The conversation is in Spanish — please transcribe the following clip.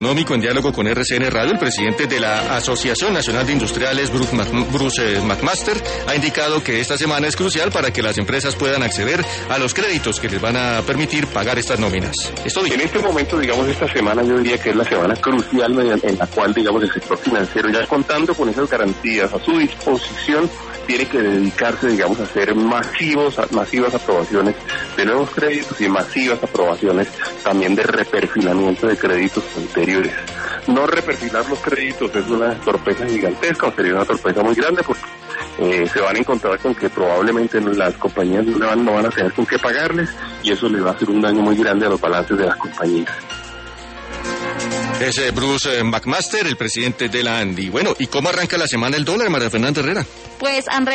económico en diálogo con RCN Radio, el presidente de la Asociación Nacional de Industriales, Bruce McMaster, ha indicado que esta semana es crucial para que las empresas puedan acceder a los créditos que les van a permitir pagar estas nóminas. En este momento, digamos, esta semana yo diría que es la semana crucial en la cual, digamos, el sector financiero, ya contando con esas garantías a su disposición, tiene que dedicarse, digamos, a hacer masivas aprobaciones de nuevos créditos y masivas aprobaciones también de reperfilamiento de créditos anteriores. No reperfilar los créditos es una torpeza gigantesca, o sería una torpeza muy grande, porque se van a encontrar con que probablemente las compañías no van a tener con qué pagarles, y eso les va a hacer un daño muy grande a los balances de las compañías. Es Bruce McMaster, el presidente de la ANDI. Bueno, ¿y cómo arranca la semana el dólar, María Fernanda Herrera? Pues, Andrés,